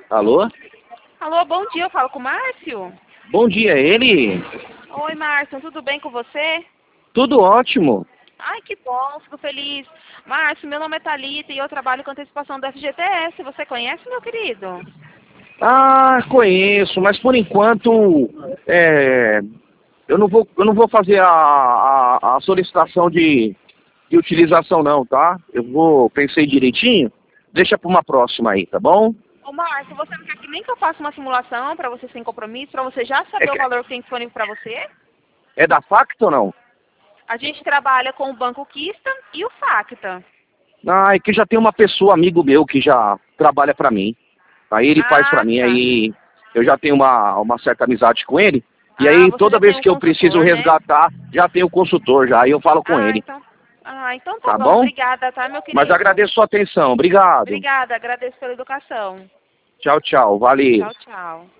Alô? Alô, bom dia, eu falo com o Márcio? Bom dia, ele? Oi, Márcio, tudo bem com você? Tudo ótimo. Ai, que bom, fico feliz. Márcio, meu nome é Thalita e eu trabalho com antecipação do FGTS. Você conhece, meu querido? Ah, conheço, mas por enquanto eu não vou fazer a solicitação de utilização não, tá? Pensei direitinho, deixa para uma próxima aí, tá bom? Ô, Márcio, você não quer que nem que eu faça uma simulação para você sem compromisso, para você já saber o valor que tem disponível para você? É da Facto ou não? A gente trabalha com o Banco Kista e o Facta. Ah, é que já tem uma pessoa, amigo meu, que já trabalha para mim. Aí ele faz para Ah, mim, tá. aí eu já tenho uma certa amizade com ele. E Ah, aí você toda já tem vez um que eu preciso consultor, né? resgatar, já tem o consultor já, aí eu falo com ele, Então tá tá bom. bom? Obrigada, tá, meu Mas querido? agradeço sua atenção, obrigado. Obrigada, agradeço pela educação. Tchau, tchau, valeu. Tchau, tchau.